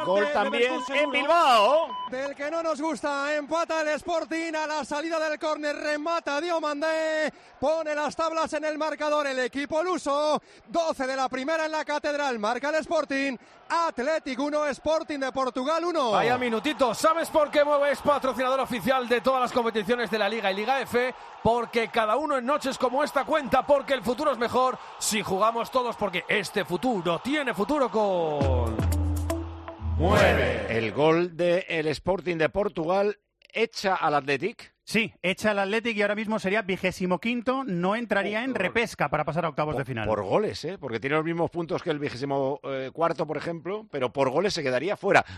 Gol también en Bilbao. Del que no nos gusta, empata el Sporting a la salida del córner, remata Diomandé, pone las tablas en el marcador el equipo luso, 12 de la primera en la Catedral, marca el Sporting, Athletic 1, Sporting de Portugal 1. Vaya minutito, ¿sabes por qué Mueve es patrocinador oficial de todas las competiciones de la Liga y Liga F? Porque cada uno en noches como esta cuenta, porque el futuro es mejor si jugamos todos, porque este futuro tiene futuro con... Mueve. El gol del Sporting de Portugal echa al Athletic. Sí, echa al Athletic y ahora mismo sería 25º, no entraría en repesca para pasar a octavos de final. Por goles, porque tiene los mismos puntos que el 24º, por ejemplo, pero por goles se quedaría fuera.